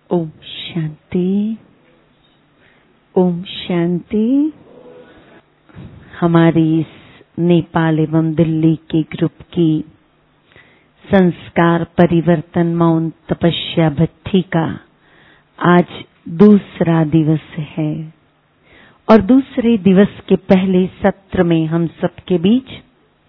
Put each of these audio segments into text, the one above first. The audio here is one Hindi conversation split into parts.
ओम शांति, ओम शांति। हमारी इस नेपाल एवं दिल्ली के ग्रुप की संस्कार परिवर्तन मौन तपस्या भट्ठी का आज दूसरा दिवस है और दूसरे दिवस के पहले सत्र में हम सबके बीच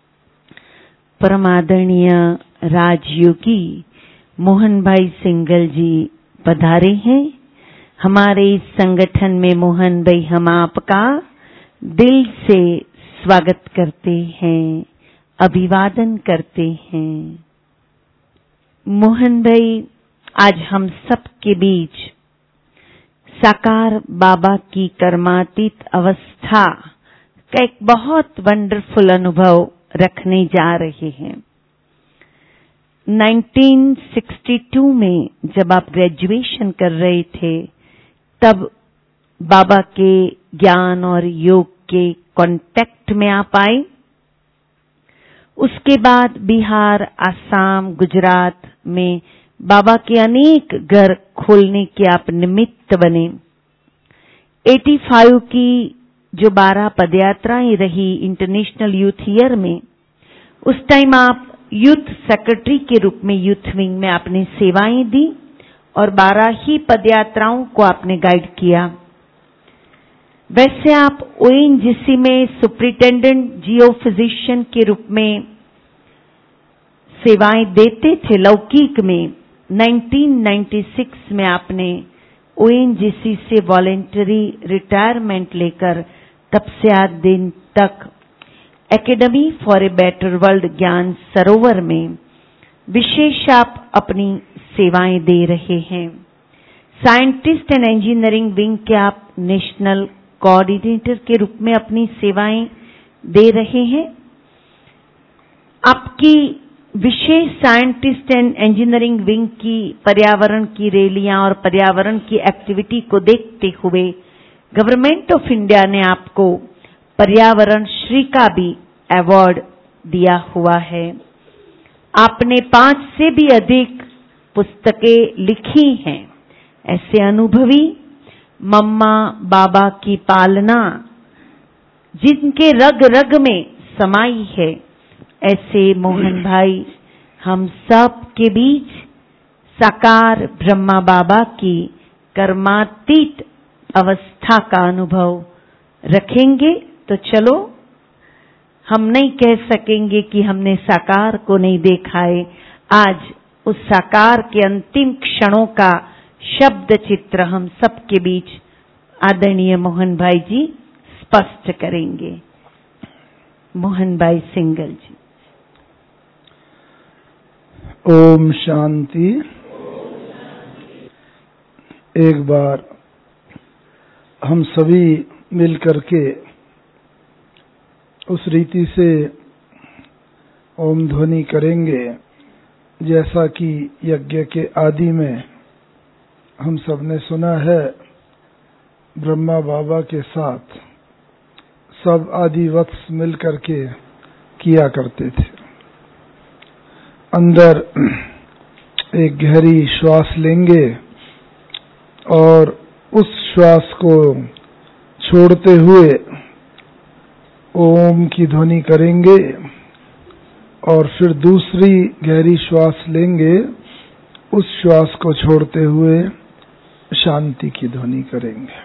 परमादरणीय राजयोगी मोहन भाई सिंगल जी पधारे हैं। हमारे इस संगठन में मोहन भाई हम आपका दिल से स्वागत करते हैं, अभिवादन करते हैं। मोहन भाई आज हम सबके बीच साकार बाबा की कर्मातीत अवस्था का एक बहुत वंडरफुल अनुभव रखने जा रहे हैं। 1962 में जब आप ग्रेजुएशन कर रहे थे तब बाबा के ज्ञान और योग के कांटेक्ट में आप आए। उसके बाद बिहार, आसाम, गुजरात में बाबा के अनेक घर खोलने के आप निमित्त बने। 85 की जो 12 पदयात्राएं रही इंटरनेशनल यूथ ईयर में, उस टाइम आप यूथ सेक्रेटरी के रूप में यूथ विंग में आपने सेवाएं दी और 12 ही पदयात्राओं को आपने गाइड किया। वैसे आप ओएनजीसी में सुपरिटेंडेंट जियो फिजिशियन के रूप में सेवाएं देते थे लौकिक में। 1996 में आपने ओएनजीसी से वॉलेंटरी रिटायरमेंट लेकर तब से आज दिन तक academy for a better world Gyan Sarovar में विशेष आप अपनी सेवाएं दे रहे हैं। साइंटिस्ट एंड इंजीनियरिंग विंग के आप नेशनल कोऑर्डिनेटर के रूप में अपनी सेवाएं दे रहे हैं। आपकी विशेष साइंटिस्ट एंड इंजीनियरिंग विंग की पर्यावरण की रैलियां और पर्यावरण की एक्टिविटी को देखते हुए गवर्नमेंट ऑफ इंडिया ने आपको पर्यावरण श्री का भी अवार्ड दिया हुआ है। आपने 5 से भी अधिक पुस्तकें लिखी हैं। ऐसे अनुभवी मम्मा बाबा की पालना जिनके रग रग में समाई है, ऐसे मोहन भाई हम सब के बीच साकार ब्रह्मा बाबा की कर्मातीत अवस्था का अनुभव रखेंगे। तो चलो, हम नहीं कह सकेंगे कि हमने साकार को नहीं देखा है। आज उस साकार के अंतिम क्षणों का शब्द चित्र हम सबके बीच आदरणीय मोहन भाई जी स्पष्ट करेंगे। मोहन भाई सिंगल जी। ओम शांति। एक बार हम सभी मिलकर के उस रीति से ओम ध्वनि करेंगे जैसा कि यज्ञ के आदि में हम सब ने सुना है। ब्रह्मा बाबा के साथ सब आदि वत्स मिल करके किया करते थे। अंदर एक गहरी श्वास लेंगे और उस श्वास को छोड़ते हुए ओम की ध्वनि करेंगे और फिर दूसरी गहरी श्वास लेंगे, उस श्वास को छोड़ते हुए शांति की ध्वनि करेंगे।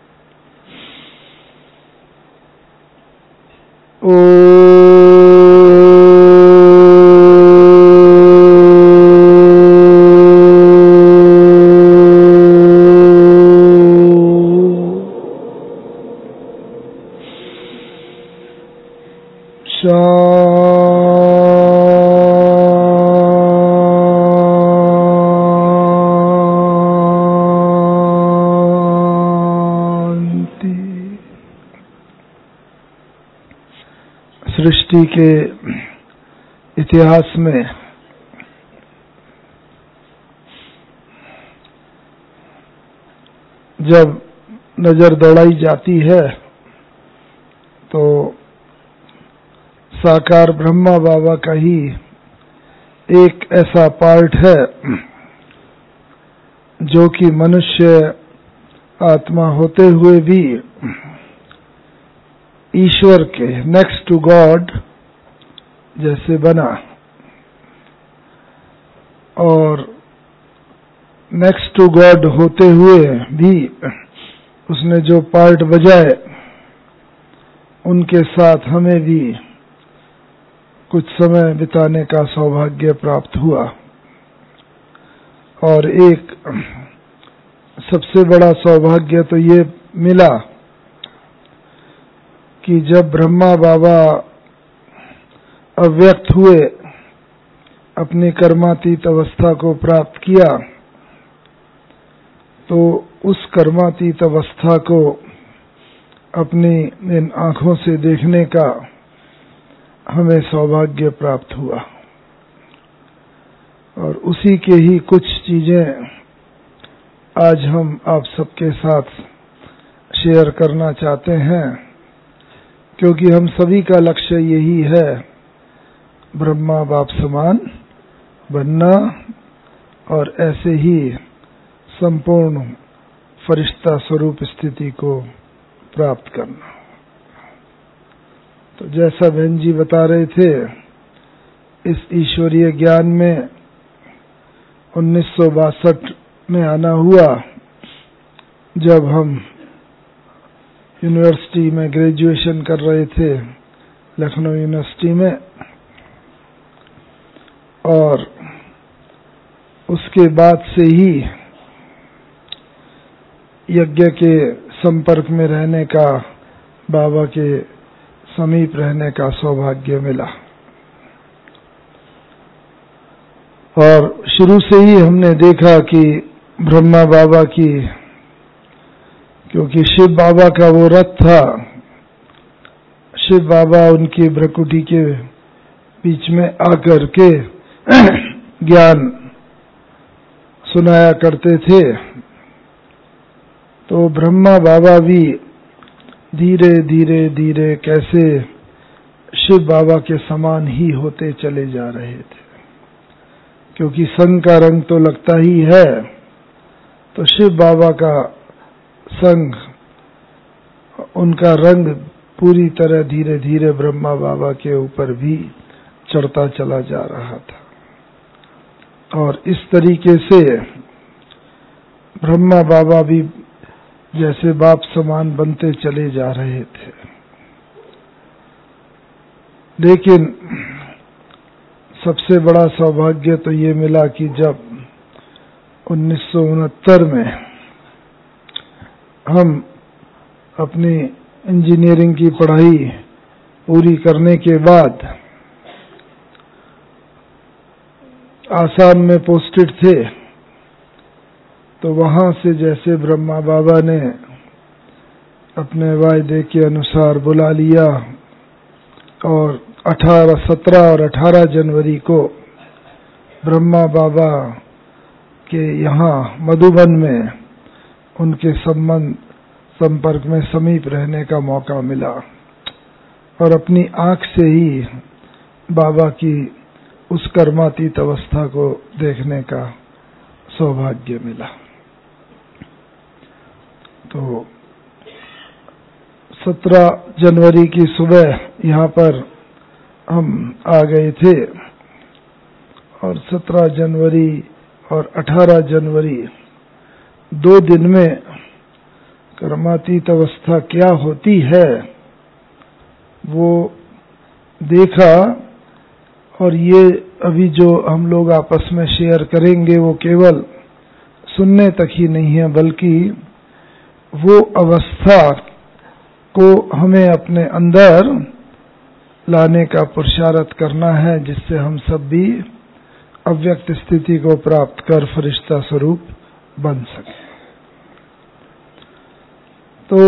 सृष्टि के इतिहास में जब नजर दौड़ाई जाती है तो साकार ब्रह्मा बाबा का ही एक ऐसा पार्ट है जो कि मनुष्य आत्मा होते हुए भी ईश्वर के नेक्स्ट टू गॉड जैसे बना, और नेक्स्ट टू गॉड होते हुए भी उसने जो पार्ट बजाए उनके साथ हमें भी कुछ समय बिताने का सौभाग्य प्राप्त हुआ। और एक सबसे बड़ा सौभाग्य तो ये मिला कि जब ब्रह्मा बाबा अव्यक्त हुए, अपनी कर्मातीत अवस्था को प्राप्त किया, तो उस कर्मातीत अवस्था को अपनी इन आंखों से देखने का हमें सौभाग्य प्राप्त हुआ। और उसी के ही कुछ चीजें आज हम आप सबके साथ शेयर करना चाहते हैं, क्योंकि हम सभी का लक्ष्य यही है, ब्रह्मा बाप समान बनना और ऐसे ही संपूर्ण फरिश्ता स्वरूप स्थिति को प्राप्त करना। तो जैसा बहन जी बता रहे थे, इस ईश्वरीय ज्ञान में 1962 में आना हुआ, जब हम यूनिवर्सिटी में ग्रेजुएशन कर रहे थे, लखनऊ यूनिवर्सिटी में, और उसके बाद से ही यज्ञ के संपर्क में रहने का, बाबा के समीप रहने का सौभाग्य मिला। और शुरू से ही हमने देखा कि ब्रह्मा बाबा की, क्योंकि शिव बाबा का वो रथ था, शिव बाबा उनकी भ्रकुटी के बीच में आकर के ज्ञान सुनाया करते थे। तो ब्रह्मा बाबा भी धीरे धीरे धीरे कैसे शिव बाबा के समान ही होते चले जा रहे थे, क्योंकि संग का रंग तो लगता ही है। तो शिव बाबा का संग, उनका रंग पूरी तरह धीरे धीरे ब्रह्मा बाबा के ऊपर भी चढ़ता चला जा रहा था। और इस तरीके से ब्रह्मा बाबा भी जैसे बाप समान बनते चले जा रहे थे। लेकिन सबसे बड़ा सौभाग्य तो ये मिला कि जब 1969 में हम अपनी इंजीनियरिंग की पढ़ाई पूरी करने के बाद आसाम में पोस्टेड थे, तो वहां से जैसे ब्रह्मा बाबा ने अपने वायदे के अनुसार बुला लिया, और 17 और 18 जनवरी को ब्रह्मा बाबा के यहाँ मधुबन में उनके संपर्क में समीप रहने का मौका मिला, और अपनी आंख से ही बाबा की उस कर्मातीत अवस्था को देखने का सौभाग्य मिला। तो 17 जनवरी की सुबह यहाँ पर हम आ गए थे, और 17 जनवरी और 18 जनवरी 2 दिन में कर्मातीत अवस्था क्या होती है वो देखा। और ये अभी जो हम लोग आपस में शेयर करेंगे वो केवल सुनने तक ही नहीं है, बल्कि वो अवस्था को हमें अपने अंदर लाने का पुरुषार्थ करना है, जिससे हम सब भी अव्यक्त स्थिति को प्राप्त कर फरिश्ता स्वरूप बन सके। तो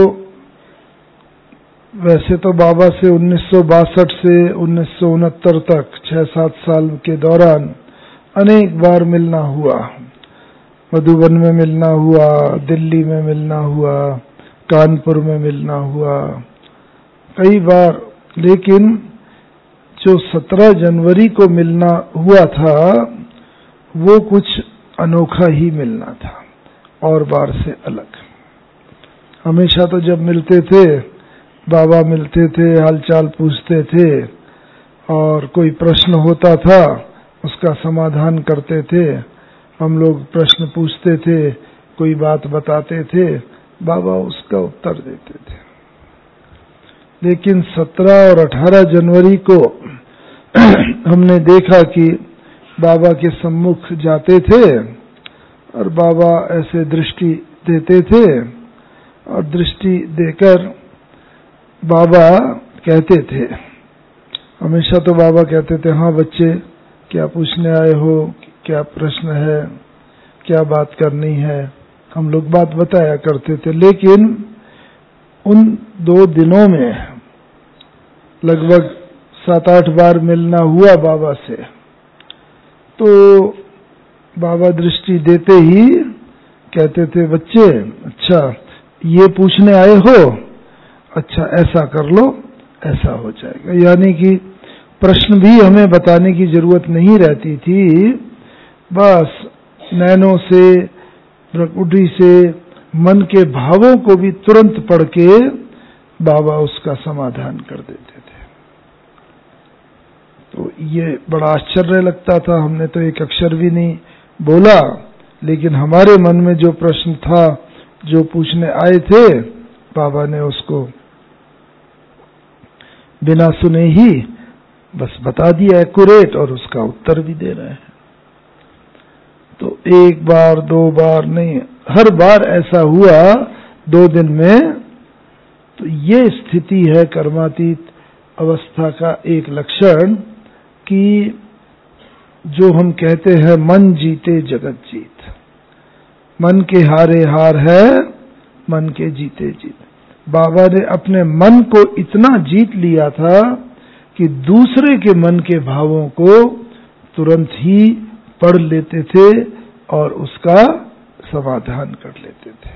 वैसे तो बाबा से 1962 से 1969 तक 6-7 साल के दौरान अनेक बार मिलना हुआ। मधुबन में मिलना हुआ, दिल्ली में मिलना हुआ, कानपुर में मिलना हुआ, कई बार। लेकिन जो 17 जनवरी को मिलना हुआ था वो कुछ अनोखा ही मिलना था। और बार से अलग। हमेशा तो जब मिलते थे बाबा मिलते थे, हालचाल पूछते थे और कोई प्रश्न होता था उसका समाधान करते थे। हम लोग प्रश्न पूछते थे, कोई बात बताते थे, बाबा उसका उत्तर देते थे। लेकिन 17 और 18 जनवरी को हमने देखा कि बाबा के सम्मुख जाते थे और बाबा ऐसे दृष्टि देते थे और दृष्टि देकर बाबा कहते थे, हमेशा तो बाबा कहते थे, हाँ बच्चे क्या पूछने आए हो, क्या प्रश्न है, क्या बात करनी है। हम लोग बात बताया करते थे। लेकिन उन 2 दिनों में लगभग 7-8 बार मिलना हुआ बाबा से, तो बाबा दृष्टि देते ही कहते थे, बच्चे अच्छा ये पूछने आए हो, अच्छा ऐसा कर लो, ऐसा हो जाएगा। यानी कि प्रश्न भी हमें बताने की जरूरत नहीं रहती थी, बस नैनों से, प्रकृति से, मन के भावों को भी तुरंत पढ़ के बाबा उसका समाधान कर देते थे। तो ये बड़ा आश्चर्य लगता था। हमने तो एक अक्षर भी नहीं बोला, लेकिन हमारे मन में जो प्रश्न था, जो पूछने आए थे, बाबा ने उसको बिना सुने ही बस बता दिया एक्यूरेट, और उसका उत्तर भी दे रहे हैं। तो 1 बार 2 बार नहीं, हर बार ऐसा हुआ 2 दिन में। तो ये स्थिति है कर्मातीत अवस्था का एक लक्षण कि जो हम कहते हैं मन जीते जगत जीत। मन के हारे हार है, मन के जीते जीत। बाबा ने अपने मन को इतना जीत लिया था कि दूसरे के मन के भावों को तुरंत ही पढ़ लेते थे और उसका समाधान कर लेते थे।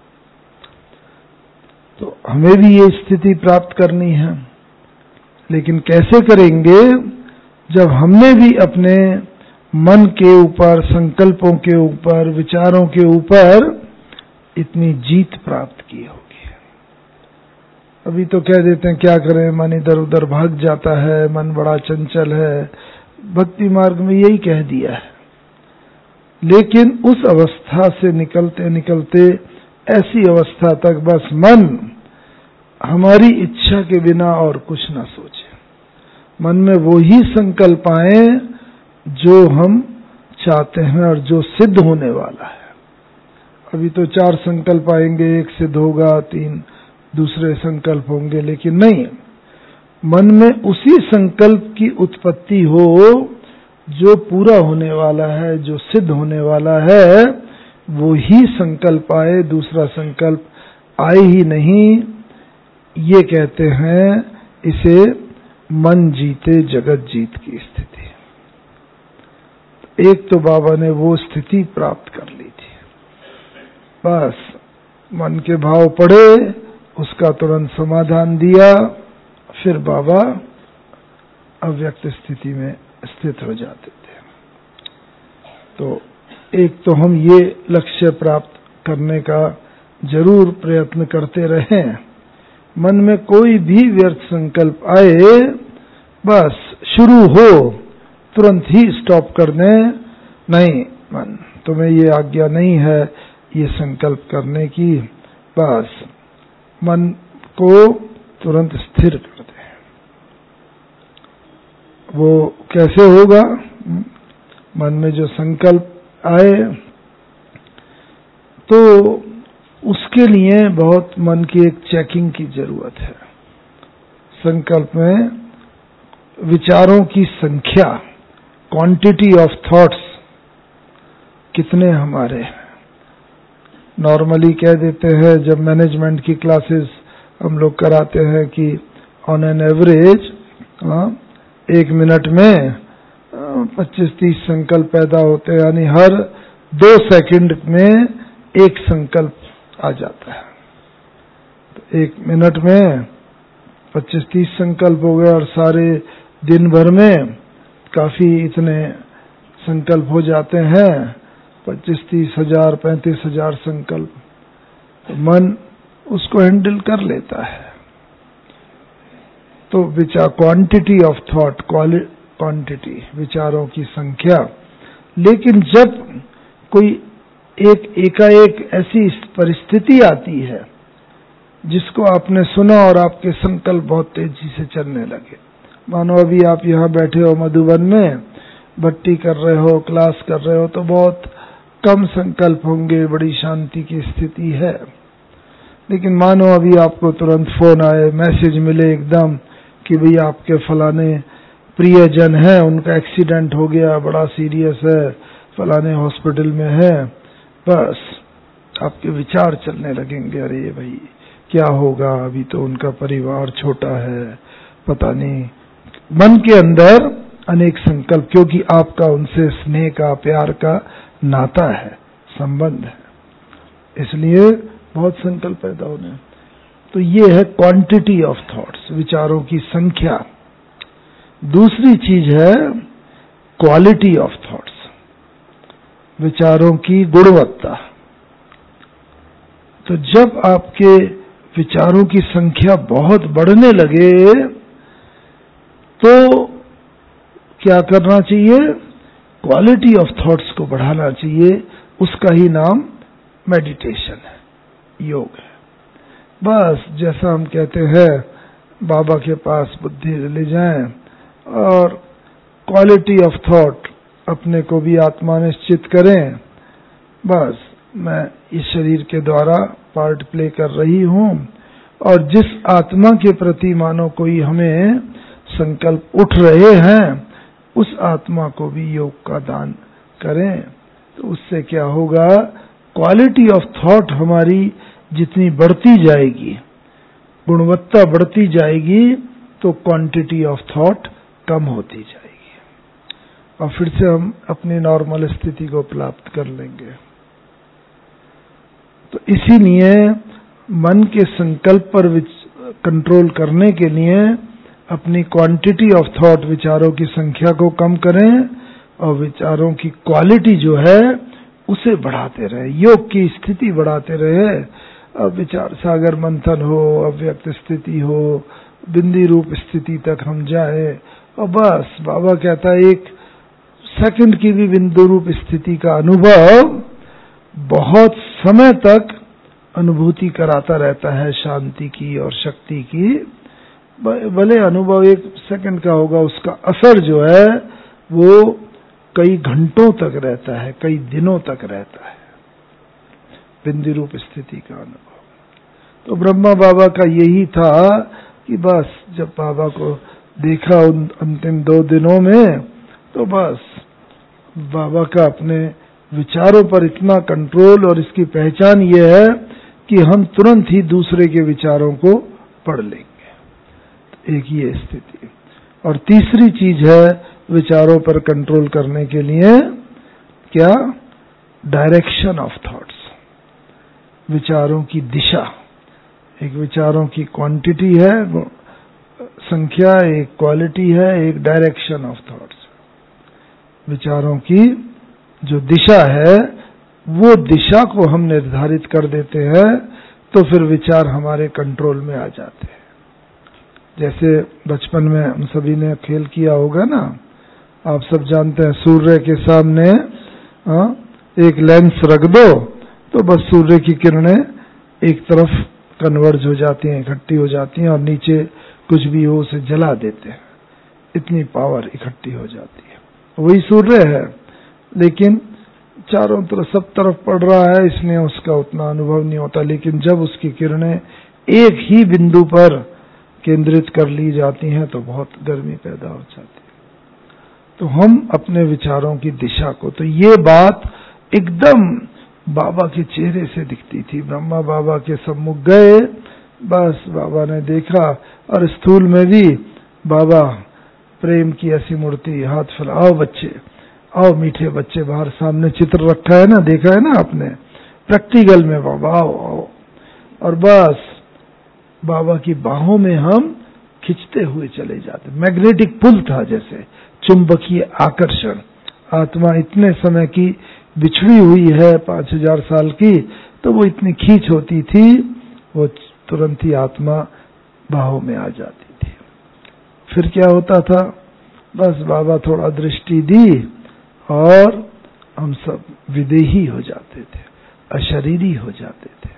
तो हमें भी ये स्थिति प्राप्त करनी है, लेकिन कैसे करेंगे जब हमने भी अपने मन के ऊपर, संकल्पों के ऊपर, विचारों के ऊपर इतनी जीत प्राप्त की होगी। अभी तो कह देते हैं क्या करें, मन इधर उधर भाग जाता है, मन बड़ा चंचल है। भक्ति मार्ग में यही कह दिया है। लेकिन उस अवस्था से निकलते निकलते ऐसी अवस्था तक बस मन हमारी इच्छा के बिना और कुछ ना सोचे, मन में वो ही संकल्प आए जो हम चाहते हैं और जो सिद्ध होने वाला है। अभी तो 4 संकल्प आएंगे, 1 सिद्ध होगा, 3 दूसरे संकल्प होंगे, लेकिन नहीं, मन में उसी संकल्प की उत्पत्ति हो जो पूरा होने वाला है, जो सिद्ध होने वाला है, वो ही संकल्प आए, दूसरा संकल्प आए ही नहीं। ये कहते हैं इसे मन जीते जगत जीत की स्थिति। एक तो बाबा ने वो स्थिति प्राप्त कर ली थी। बस मन के भाव पड़े, उसका तुरंत समाधान दिया, फिर बाबा अव्यक्त स्थिति में स्थित हो जाते थे। तो एक तो हम ये लक्ष्य प्राप्त करने का जरूर प्रयत्न करते रहें, मन में कोई भी व्यर्थ संकल्प आए, बस शुरू हो तुरंत ही स्टॉप कर दें। नहीं, मन तुम्हें ये आज्ञा नहीं है ये संकल्प करने की, बस मन को तुरंत स्थिर कर दें। वो कैसे होगा? मन में जो संकल्प आए तो उसके लिए बहुत मन की एक चेकिंग की जरूरत है। संकल्प में विचारों की संख्या, क्वांटिटी ऑफ थॉट्स कितने हमारे। नॉर्मली कह देते हैं जब मैनेजमेंट की क्लासेस हम लोग कराते हैं कि ऑन एन एवरेज 1 मिनट में 25-30 संकल्प पैदा होते हैं, यानी हर 2 सेकंड में एक संकल्प आ जाता है। तो 1 मिनट में 25-30 संकल्प हो गए और सारे दिन भर में काफी इतने संकल्प हो जाते हैं। 25-30 हजार 35 हजार संकल्प, तो मन उसको हैंडल कर लेता है। तो विचार, क्वांटिटी ऑफ थॉट, क्वांटिटी विचारों की संख्या। लेकिन जब कोई एकाएक ऐसी परिस्थिति आती है जिसको आपने सुना और आपके संकल्प बहुत तेजी से चलने लगे, मानो अभी आप यहाँ बैठे हो मधुबन में, भट्टी कर रहे हो, क्लास कर रहे हो, तो बहुत कम संकल्प होंगे, बड़ी शांति की स्थिति है। लेकिन मानो अभी आपको तुरंत फोन आए, मैसेज मिले एकदम कि भाई आपके फलाने प्रियजन है, उनका एक्सीडेंट हो गया, बड़ा सीरियस है, फलाने हॉस्पिटल में है, बस आपके विचार चलने लगेंगे, अरे भाई क्या होगा, अभी तो उनका परिवार छोटा है, पता नहीं। मन के अंदर अनेक संकल्प, क्योंकि आपका उनसे स्नेह का, प्यार का नाता है, संबंध है, इसलिए बहुत संकल्प पैदा होने। तो ये है क्वांटिटी ऑफ थॉट्स, विचारों की संख्या। दूसरी चीज है क्वालिटी ऑफ थॉट्स, विचारों की गुणवत्ता। तो जब आपके विचारों की संख्या बहुत बढ़ने लगे तो क्या करना चाहिए? क्वालिटी ऑफ थॉट्स को बढ़ाना चाहिए। उसका ही नाम मेडिटेशन है, योग है। बस जैसा हम कहते हैं बाबा के पास बुद्धि ले जाएं और क्वालिटी ऑफ थॉट अपने को भी आत्मा निश्चित करें, बस मैं इस शरीर के द्वारा पार्ट प्ले कर रही हूं और जिस आत्मा के प्रति मानो कोई हमें संकल्प उठ रहे हैं उस आत्मा को भी योग का दान करें। तो उससे क्या होगा? क्वालिटी ऑफ थॉट हमारी जितनी बढ़ती जाएगी, गुणवत्ता बढ़ती जाएगी, तो क्वांटिटी ऑफ थॉट कम होती जाएगी और फिर से हम अपनी नॉर्मल स्थिति को प्राप्त कर लेंगे। तो इसीलिए मन के संकल्प पर कंट्रोल करने के लिए अपनी क्वांटिटी ऑफ थॉट, विचारों की संख्या को कम करें और विचारों की क्वालिटी जो है उसे बढ़ाते रहे, योग की स्थिति बढ़ाते रहे। अब विचार सागर मंथन हो, अव्यक्त स्थिति हो, बिंदी रूप स्थिति तक हम जाए और बस बाबा कहता है एक सेकंड की भी बिंदु रूप स्थिति का अनुभव बहुत समय तक अनुभूति कराता रहता है, शांति की और शक्ति की। भले अनुभव एक सेकंड का होगा, उसका असर जो है वो कई घंटों तक रहता है, कई दिनों तक रहता है, बिंदी रूप स्थिति का अनुभव। तो ब्रह्मा बाबा का यही था कि बस जब बाबा को देखा उन अंतिम 2 दिनों में, तो बस बाबा का अपने विचारों पर इतना कंट्रोल, और इसकी पहचान ये है कि हम तुरंत ही दूसरे के विचारों को पढ़ लेंगे। एक ये स्थिति। और तीसरी चीज है विचारों पर कंट्रोल करने के लिए क्या? डायरेक्शन ऑफ थॉट्स, विचारों की दिशा। एक विचारों की क्वांटिटी है, संख्या, एक क्वालिटी है, एक डायरेक्शन ऑफ थॉट्स। विचारों की जो दिशा है वो दिशा को हम निर्धारित कर देते हैं तो फिर विचार हमारे कंट्रोल में आ जाते हैं। जैसे बचपन में हम सभी ने खेल किया होगा ना, आप सब जानते हैं सूर्य के सामने एक लेंस रख दो तो बस सूर्य की किरणें एक तरफ कन्वर्ज हो जाती हैं, इकट्ठी हो जाती हैं और नीचे कुछ भी हो उसे जला देते हैं, इतनी पावर इकट्ठी हो जाती है। वही सूर्य है, लेकिन चारों तरफ सब तरफ पड़ रहा है, इसलिए उसका उतना अनुभव नहीं होता। लेकिन जब उसकी किरणें एक ही बिंदु पर केंद्रित कर ली जाती हैं तो बहुत गर्मी पैदा हो जाती है। तो हम अपने विचारों की दिशा को, तो ये बात एकदम बाबा के चेहरे से दिखती थी। ब्रह्मा बाबा के सम्मुख गए, बस बाबा ने देखा, और स्थूल में भी बाबा प्रेम की ऐसी मूर्ति, हाथ फैलाओ बच्चे, आओ मीठे बच्चे, बाहर सामने चित्र रखा है ना, देखा है ना आपने, प्रैक्टिकल में बाबा आओ आओ, और बस बाबा की बाहों में हम खिंचते हुए चले जाते। मैग्नेटिक पुल था, जैसे चुंबकीय आकर्षण। आत्मा इतने समय की बिछड़ी हुई है 5000 साल की, तो वो इतनी खींच होती थी, वो तुरंत ही आत्मा बाहों में आ जाती थी। फिर क्या होता था, बस बाबा थोड़ा दृष्टि दी और हम सब विदेही हो जाते थे, अशरीरी हो जाते थे।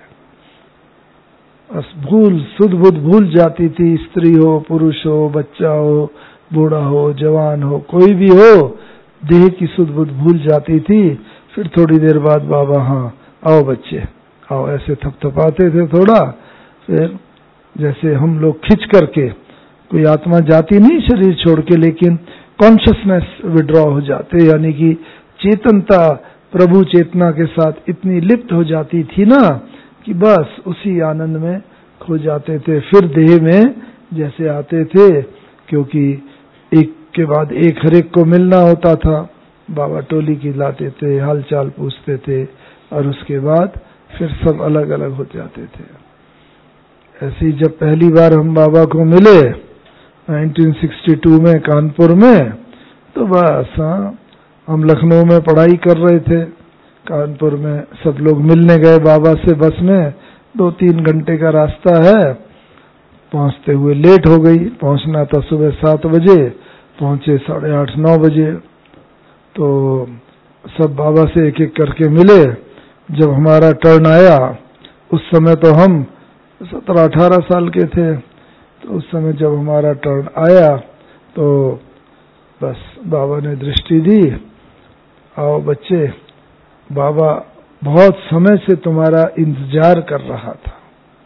बस सुध बुध भूल जाती थी, स्त्री हो, पुरुष हो, बच्चा हो, बूढ़ा हो, जवान हो, कोई भी हो, देह की सुध बुध भूल जाती थी। फिर थोड़ी देर बाद बाबा, हाँ आओ बच्चे आओ, ऐसे थपथपाते थे थोड़ा। फिर जैसे हम लोग खिंच करके, कोई आत्मा जाती नहीं शरीर छोड़ के, लेकिन कॉन्शियसनेस विड्रॉ हो जाते, यानी कि चेतनता प्रभु चेतना के साथ इतनी लिप्त हो जाती थी ना कि बस उसी आनंद में खो जाते थे। फिर देह में जैसे आते थे, क्योंकि एक के बाद एक हर एक को मिलना होता था, बाबा टोली की लाते थे, हालचाल पूछते थे, और उसके बाद फिर सब अलग अलग हो जाते थे। ऐसे ही जब पहली बार हम बाबा को मिले 1962 में कानपुर में, तो बस हम लखनऊ में पढ़ाई कर रहे थे, कानपुर में सब लोग मिलने गए बाबा से बस में। 2-3 घंटे का रास्ता है, पहुंचते हुए लेट हो गई। पहुंचना था सुबह 7 बजे, पहुंचे 8:30-9 बजे। तो सब बाबा से एक एक करके मिले। जब हमारा टर्न आया, उस समय तो हम 17-18 साल के थे, तो उस समय जब हमारा टर्न आया तो बस बाबा ने दृष्टि दी, आओ बच्चे, बाबा बहुत समय से तुम्हारा इंतजार कर रहा था।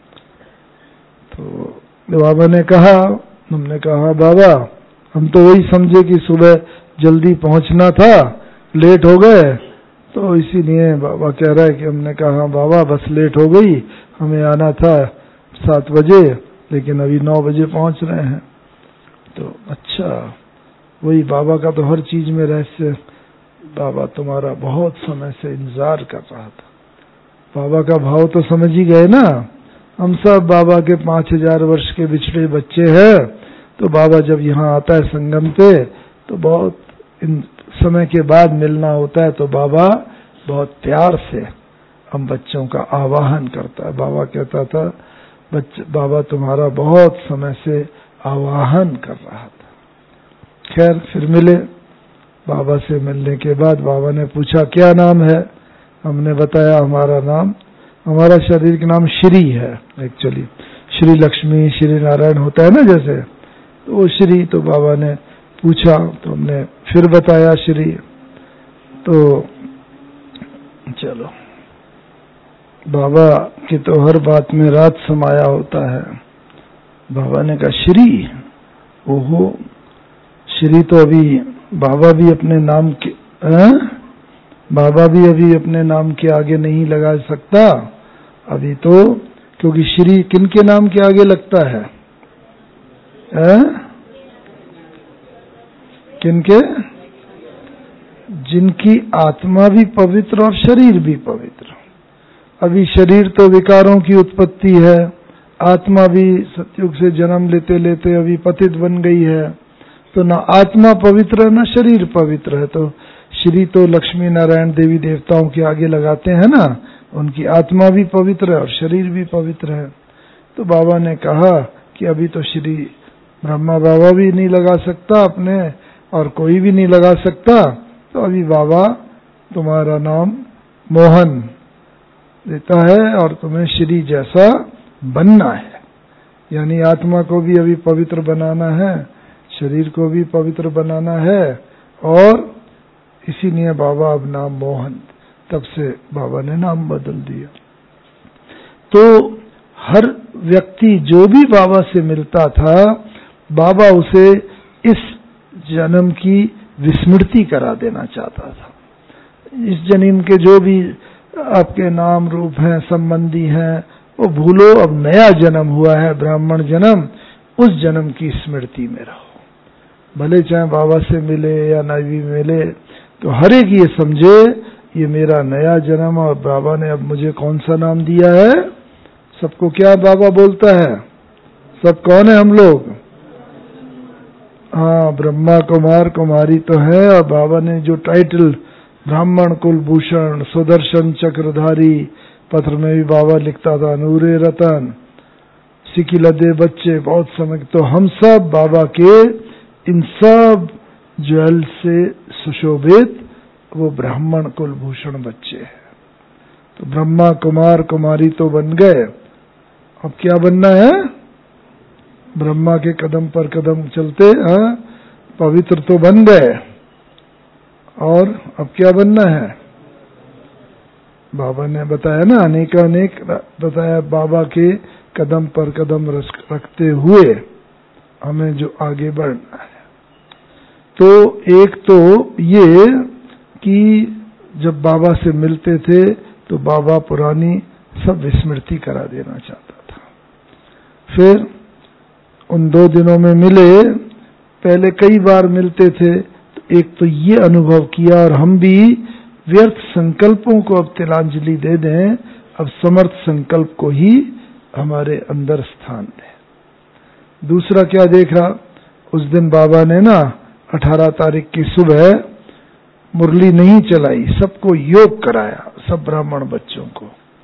तो बाबा ने कहा, हमने कहा बाबा हम तो वही समझे कि सुबह जल्दी पहुंचना था, लेट हो गए, तो इसीलिए बाबा कह रहा है कि हमने कहा बाबा बस लेट हो गई, हमें आना था 7 बजे, लेकिन अभी 9 बजे पहुंच रहे हैं। तो अच्छा, वही बाबा का तो हर चीज में रहस्य, बाबा तुम्हारा बहुत समय से इंतजार कर रहा था। बाबा का भाव तो समझ ही गए ना, हम सब बाबा के 5000 वर्ष के बिछड़े बच्चे हैं। तो बाबा जब यहाँ आता है संगम पे, तो बहुत समय के बाद मिलना होता है, तो बाबा बहुत प्यार से हम बच्चों का आवाहन करता है। बाबा कहता था, बाबा तुम्हारा बहुत समय से आवाहन कर रहा था। खैर फिर मिले। बाबा से मिलने के बाद बाबा ने पूछा क्या नाम है, हमने बताया हमारा नाम, हमारा शरीर का नाम श्री है। एक्चुअली श्री लक्ष्मी, श्री नारायण होता है ना जैसे, तो वो श्री। तो बाबा ने पूछा, तो हमने फिर बताया श्री। तो चलो, बाबा की तो हर बात में रात समाया होता है। बाबा ने कहा श्री, ओहो श्री, तो अभी बाबा भी अपने नाम के बाबा भी अभी अपने नाम के आगे नहीं लगा सकता अभी तो, क्योंकि श्री किनके नाम के आगे लगता है? किनके? जिनकी आत्मा भी पवित्र और शरीर भी पवित्र। अभी शरीर तो विकारों की उत्पत्ति है, आत्मा भी सतयुग से जन्म लेते लेते अभी पतित बन गई है, तो ना आत्मा पवित्र है ना शरीर पवित्र है। तो श्री तो लक्ष्मी नारायण देवी देवताओं के आगे लगाते हैं ना, उनकी आत्मा भी पवित्र है और शरीर भी पवित्र है। तो बाबा ने कहा कि अभी तो श्री ब्रह्मा बाबा भी नहीं लगा सकता अपने, और कोई भी नहीं लगा सकता, तो अभी बाबा तुम्हारा नाम मोहन देता है और तुम्हें श्री जैसा बनना है। यानी आत्मा को भी अभी पवित्र बनाना है, शरीर को भी पवित्र बनाना है, और इसीलिए बाबा अब नाम मोहन, तब से बाबा ने नाम बदल दिया। तो हर व्यक्ति जो भी बाबा से मिलता था, बाबा उसे इस जन्म की विस्मृति करा देना चाहता था। इस जन्म के जो भी आपके नाम रूप हैं, संबंधी हैं, वो भूलो, अब नया जन्म हुआ है, ब्राह्मण जन्म, उस जन्म की स्मृति में रहो। भले चाहे बाबा से मिले या नहीं भी मिले, तो हर एक ये समझे ये मेरा नया जन्म, और बाबा ने अब मुझे कौन सा नाम दिया है। सबको क्या बाबा बोलता है? सब कौन है हम लोग? हाँ, ब्रह्मा कुमार कुमारी तो है, और बाबा ने जो टाइटल ब्राह्मण कुलभूषण, सुदर्शन चक्रधारी, पत्र में भी बाबा लिखता था नूरे रतन, सिकी लदे बच्चे, बहुत समय। तो हम सब बाबा के इन सब ज्वेल से सुशोभित वो ब्राह्मण कुलभूषण बच्चे हैं। तो ब्रह्मा कुमार कुमारी तो बन गए, अब क्या बनना है? ब्रह्मा के कदम पर कदम चलते पवित्र तो बन गए, और अब क्या बनना है? बाबा ने बताया ना, अनेक बताया, बाबा के कदम पर कदम रखते हुए हमें जो आगे बढ़ना है। तो एक तो ये कि जब बाबा से मिलते थे तो बाबा पुरानी सब विस्मृति करा देना चाहता था। फिर उन 2 दिनों में मिले, पहले कई बार मिलते थे, तो एक तो ये अनुभव किया, और हम भी व्यर्थ संकल्पों को अब तिलांजलि दे दें, अब समर्थ संकल्प को ही हमारे अंदर स्थान दें। दूसरा क्या देखा, उस दिन बाबा ने ना 18 तारीख की सुबह मुरली नहीं चलाई, सबको योग कराया, सब ब्राह्मण बच्चों को।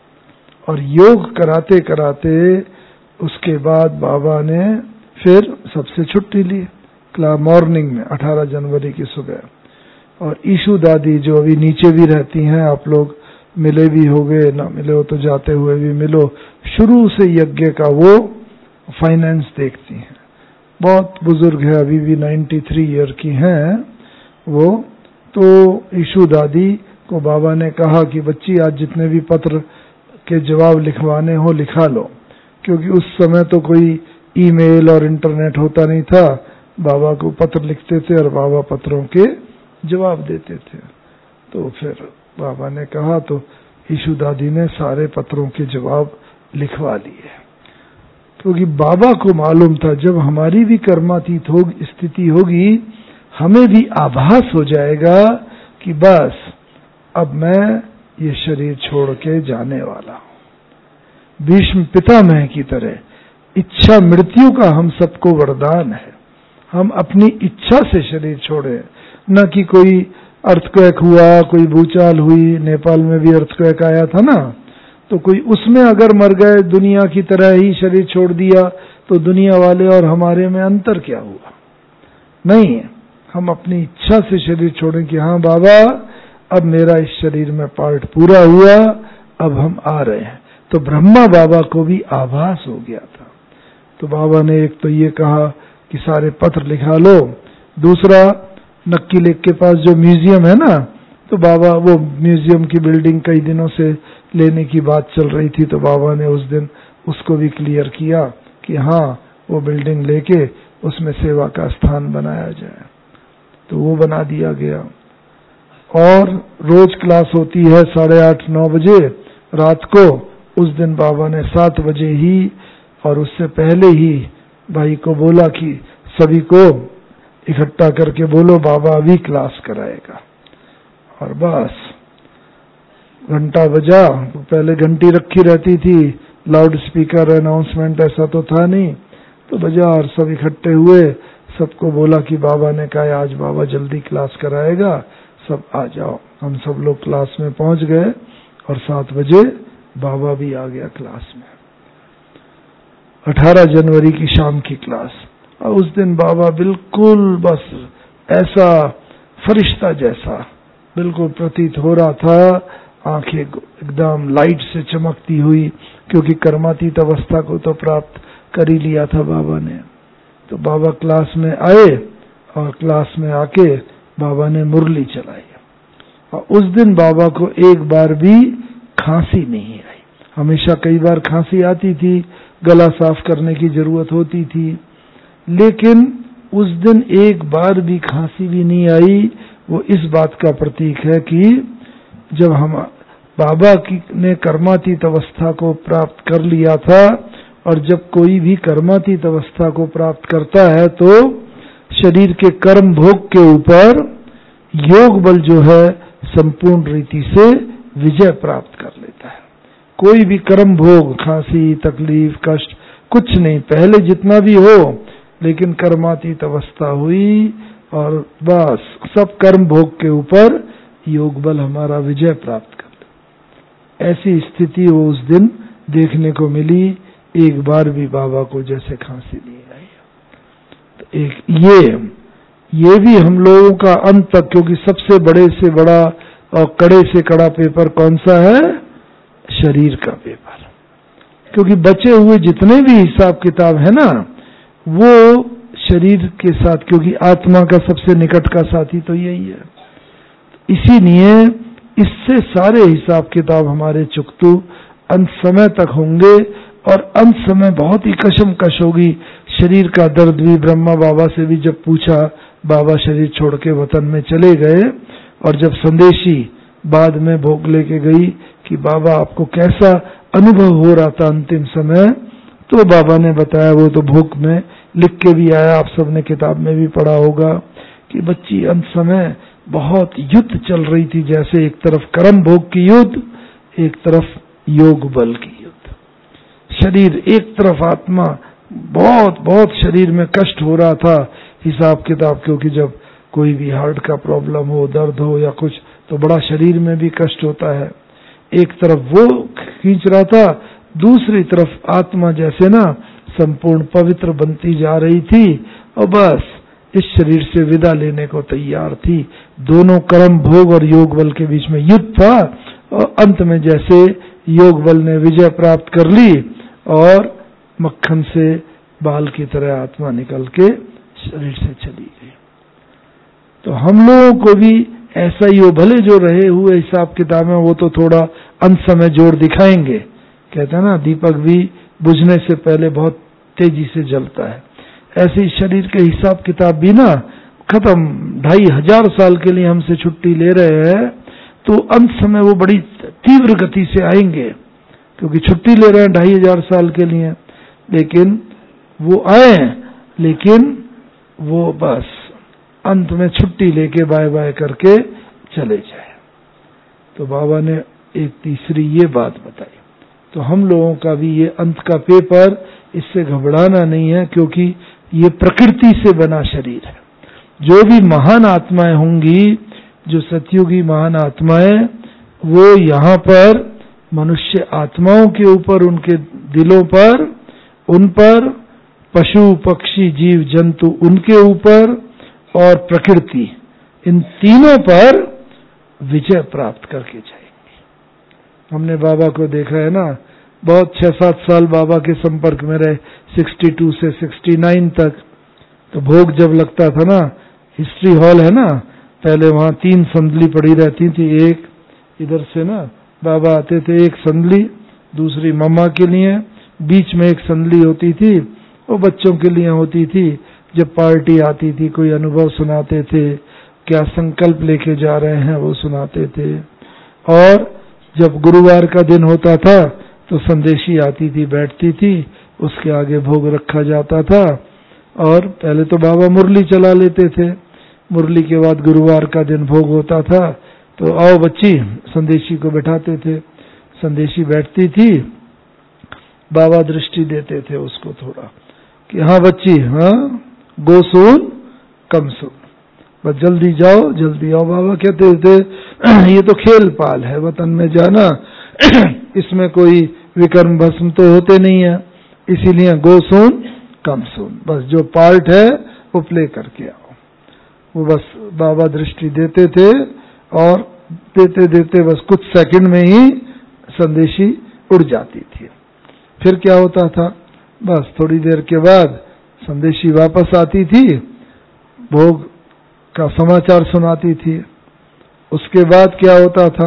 और योग कराते कराते उसके बाद बाबा ने फिर सबसे छुट्टी ली मॉर्निंग में 18 जनवरी की सुबह। और ईशु दादी जो अभी नीचे भी रहती हैं, आप लोग मिले भी होंगे, ना मिले हो तो जाते हुए भी मिलो, शुरू से यज्ञ का वो फाइनेंस देखती हैं, बहुत बुजुर्ग है, अभी भी 93 ईयर की हैं वो। तो ईशु दादी को बाबा ने कहा कि बच्ची आज जितने भी पत्र के जवाब लिखवाने हो लिखा लो, क्योंकि उस समय तो कोई ईमेल और इंटरनेट होता नहीं था, बाबा को पत्र लिखते थे और बाबा पत्रों के जवाब देते थे। तो फिर बाबा ने कहा, तो ईशु दादी ने सारे पत्रों के जवाब लिखवा लिए, क्योंकि बाबा को मालूम था जब हमारी भी कर्मातीत स्थिति होगी, हमें भी आभास हो जाएगा कि बस अब मैं ये शरीर छोड़ के जाने वाला हूं। भीष्म पितामह की तरह इच्छा मृत्यु का हम सबको वरदान है, हम अपनी इच्छा से शरीर छोड़े, न कि कोई अर्थक्वेक हुआ, कोई भूचाल हुई, नेपाल में भी अर्थक्वेक आया था ना, तो कोई उसमें अगर मर गए, दुनिया की तरह ही शरीर छोड़ दिया, तो दुनिया वाले और हमारे में अंतर क्या हुआ? नहीं, हम अपनी इच्छा से शरीर छोड़ें कि हाँ बाबा अब मेरा इस शरीर में पार्ट पूरा हुआ, अब हम आ रहे हैं। तो ब्रह्मा बाबा को भी आभास हो गया था। तो बाबा ने एक तो ये कहा कि सारे पत्र लिखा लो, दूसरा नक्की लेक के पास जो म्यूजियम है ना, तो बाबा वो म्यूजियम की बिल्डिंग कई दिनों से लेने की बात चल रही थी, तो बाबा ने उस दिन उसको भी क्लियर किया कि हाँ वो बिल्डिंग लेके उसमें सेवा का स्थान बनाया जाए, तो वो बना दिया गया। और रोज क्लास होती है 8:30-9 बजे रात को, उस दिन बाबा ने 7 बजे ही और उससे पहले ही भाई को बोला कि सभी को इकट्ठा करके बोलो बाबा अभी क्लास कराएगा। और बस घंटा बजा, तो पहले घंटी रखी रहती थी, लाउड स्पीकर अनाउंसमेंट ऐसा तो था नहीं, तो बजा और सब इकट्ठे हुए, सबको बोला कि बाबा ने कहा आज बाबा जल्दी क्लास कराएगा, सब आ जाओ। हम सब लोग क्लास में पहुंच गए और 7 बजे बाबा भी आ गया क्लास में। 18 जनवरी की शाम की क्लास, और उस दिन बाबा बिल्कुल बस ऐसा फरिश्ता जैसा बिल्कुल प्रतीत हो रहा था, आंखें एकदम लाइट से चमकती हुई, क्योंकि कर्मातीत अवस्था को तो प्राप्त कर ही लिया था बाबा ने। तो बाबा क्लास में आए और क्लास में आके बाबा ने मुरली चलाई, और उस दिन बाबा को एक बार भी खांसी नहीं आई। हमेशा कई बार खांसी आती थी, गला साफ करने की जरूरत होती थी, लेकिन उस दिन एक बार भी खांसी भी नहीं आई। वो इस बात का प्रतीक है कि जब हम बाबा की ने कर्मातीत अवस्था को प्राप्त कर लिया था, और जब कोई भी कर्मातीत अवस्था को प्राप्त करता है तो शरीर के कर्म भोग के ऊपर योग बल जो है संपूर्ण रीति से विजय प्राप्त कर लेता है। कोई भी कर्म भोग, खांसी, तकलीफ, कष्ट कुछ नहीं, पहले जितना भी हो, लेकिन कर्मातीत अवस्था हुई और बस सब कर्म भोग के ऊपर योग बल हमारा विजय प्राप्त कर ले। ऐसी स्थिति वो उस दिन देखने को मिली। एक बार भी बाबा को जैसे खांसी नहीं आई। तो एक ये भी हम लोगों का अंत तक, क्योंकि सबसे बड़े से बड़ा और कड़े से कड़ा पेपर कौन सा है? शरीर का पेपर। क्योंकि बचे हुए जितने भी हिसाब किताब है ना, वो शरीर के साथ, क्योंकि आत्मा का सबसे निकट का साथी तो यही है। इसीलिए इससे सारे हिसाब किताब हमारे चुकतू अंत समय तक होंगे। और अंत समय बहुत ही कशमकश होगी। शरीर का दर्द भी ब्रह्मा बाबा से भी जब पूछा, बाबा शरीर छोड़ के वतन में चले गए, और जब संदेशी बाद में भोग लेके गई कि बाबा आपको कैसा अनुभव हो रहा था अंतिम समय, तो बाबा ने बताया, वो तो भोग में लिख के भी आया, आप सबने किताब में भी पढ़ा होगा, कि बच्ची अंत समय बहुत युद्ध चल रही थी। जैसे एक तरफ कर्म भोग की युद्ध, एक तरफ योग बल की युद्ध। शरीर एक तरफ, आत्मा बहुत बहुत शरीर में कष्ट हो रहा था हिसाब किताब, क्योंकि जब कोई भी हार्ट का प्रॉब्लम हो, दर्द हो या कुछ, तो बड़ा शरीर में भी कष्ट होता है। एक तरफ वो खींच रहा था, दूसरी तरफ आत्मा जैसे ना संपूर्ण पवित्र बनती जा रही थी और बस इस शरीर से विदा लेने को तैयार थी। दोनों कर्म भोग और योग बल के बीच में युद्ध था, और अंत में जैसे योग बल ने विजय प्राप्त कर ली और मक्खन से बाल की तरह आत्मा निकल के शरीर से चली गई। तो हम लोगों को भी ऐसा ही हो, भले जो रहे हुए हिसाब किताब में वो तो थोड़ा अंत समय जोर दिखाएंगे। कहते हैं ना, दीपक भी बुझने से पहले बहुत तेजी से जलता है। ऐसे ही शरीर के हिसाब किताब भी ना खत्म। 2500 साल के लिए हमसे छुट्टी ले रहे हैं, तो अंत समय वो बड़ी तीव्र गति से आएंगे, क्योंकि छुट्टी ले रहे हैं 2500 साल के लिए। लेकिन वो आए, लेकिन वो बस अंत में छुट्टी लेके बाय बाय करके चले जाए। तो बाबा ने एक तीसरी ये बात बताई। तो हम लोगों का भी ये अंत का पेपर, इससे घबराना नहीं है, क्योंकि ये प्रकृति से बना शरीर है। जो भी महान आत्माएं होंगी, जो सतयुगी महान आत्माएं, वो यहाँ पर मनुष्य आत्माओं के ऊपर, उनके दिलों पर, उन पर पशु पक्षी जीव जंतु उनके ऊपर और प्रकृति, इन तीनों पर विजय प्राप्त करके जाएंगे। हमने बाबा को देखा है ना, बहुत 6-7 साल बाबा के संपर्क में रहे, 62 से 69 तक। तो भोग जब लगता था ना, हिस्ट्री हॉल है ना, पहले वहां 3 संदली पड़ी रहती थी। एक इधर से ना बाबा आते थे, एक संदली, दूसरी मम्मा के लिए, बीच में एक संदली होती थी, वो बच्चों के लिए होती थी। जब पार्टी आती थी, कोई अनुभव सुनाते थे, क्या संकल्प लेके जा रहे हैं वो सुनाते थे। और जब गुरुवार का दिन होता था तो संदेशी आती थी, बैठती थी, उसके आगे भोग रखा जाता था। और पहले तो बाबा मुरली चला लेते थे, मुरली के बाद गुरुवार का दिन भोग होता था, तो आओ बच्ची, संदेशी को बैठाते थे। संदेशी बैठती थी, बाबा दृष्टि देते थे उसको थोड़ा कि हाँ बच्ची, हाँ गो सुन कम सुन, बस जल्दी जाओ जल्दी आओ। बाबा कहते थे ये तो खेल पाल है, वतन में जाना इसमें कोई विकर्म भस्म तो होते नहीं है, इसीलिए गो सुन कम सुन, बस जो पार्ट है वो प्ले करके आओ। वो बस बाबा दृष्टि देते थे, और देते देते बस कुछ सेकंड में ही संदेशी उड़ जाती थी। फिर क्या होता था, बस थोड़ी देर के बाद संदेशी वापस आती थी, भोग का समाचार सुनाती थी। उसके बाद क्या होता था,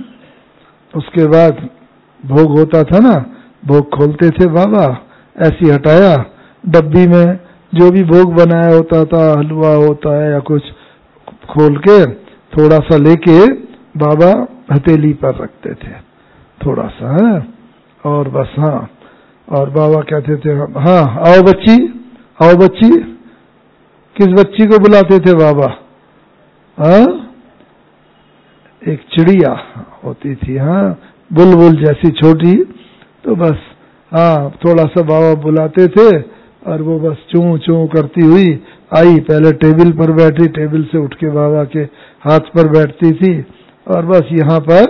उसके बाद भोग होता था ना, भोग खोलते थे बाबा, ऐसी हटाया, डब्बी में जो भी भोग बनाया होता था, हलवा होता है या कुछ, खोल के थोड़ा सा लेके बाबा हथेली पर रखते थे, थोड़ा सा है, और बस हाँ, और बाबा कहते थे हाँ आओ बच्ची, आओ बच्ची। किस बच्ची को बुलाते थे बाबा? हाँ, एक चिड़िया होती थी, हाँ बुलबुल जैसी छोटी, तो बस हाँ थोड़ा सा बाबा बुलाते थे, और वो बस चूं चूं करती हुई आई, पहले टेबल पर बैठी, टेबल से उठ के बाबा के हाथ पर बैठती थी, और बस यहाँ पर